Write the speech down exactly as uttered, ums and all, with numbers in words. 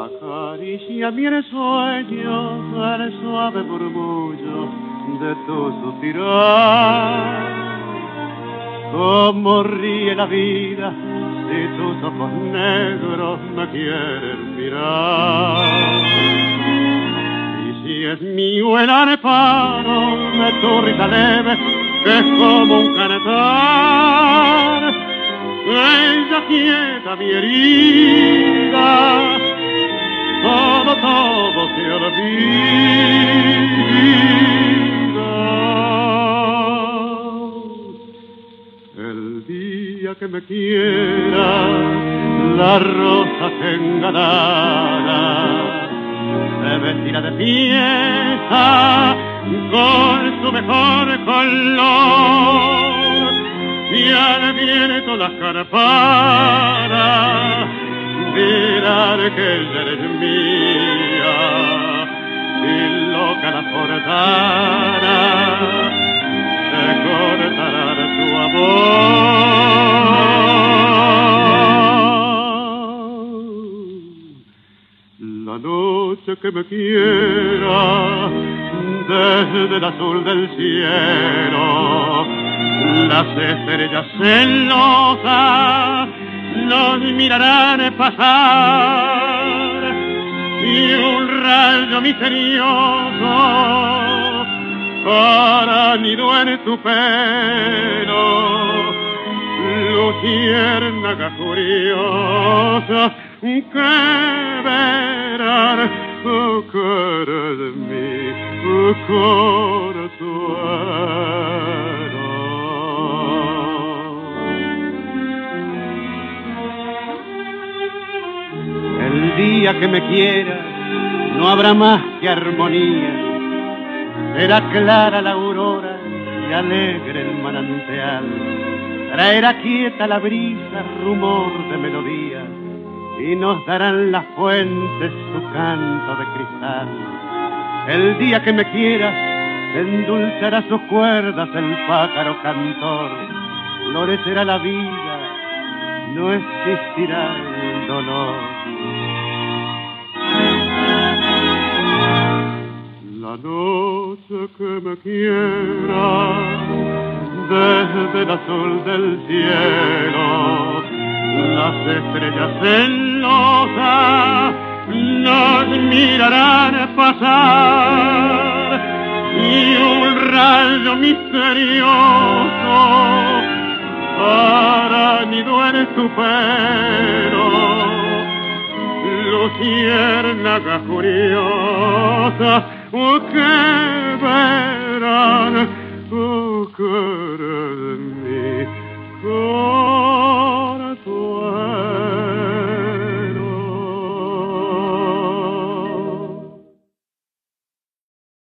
Acaricia mi sueño al suave murmullo de tu suspirar. Como ríe la vida si tus ojos negros me quieren mirar. Y si es mío el amparo de tu risa leve, que es como un cantar, ella quieta mi herida, todo, todo se olvida. El día que me quiera, la rosa se engalara, se vestirá de fiesta con su mejor color, y al viento las carparas dirán que ella eres mía, y loca la portara se cortará de tu amor. La noche que me quiera, desde el azul del cielo, las estrellas celosas nos mirarán pasar, y un rayo misterioso para nido en tu pelo, luciérnaga curiosa que verán oh, cara de mí, oh, consuelo. El día que me quiera no habrá más que armonía, será clara la aurora y alegre el manantial, traerá quieta la brisa rumor de melodía, y nos darán las fuentes su canto de cristal. El día que me quiera endulzará sus cuerdas el pájaro cantor, florecerá la vida, no existirá el dolor. La noche que me quiera, desde el azul del cielo, las estrellas celosas nos mirarán pasar, y un rayo misterioso para nido en tu pelo, luciérnaga curiosa oh, que verán oh, cara de mí, consuelo.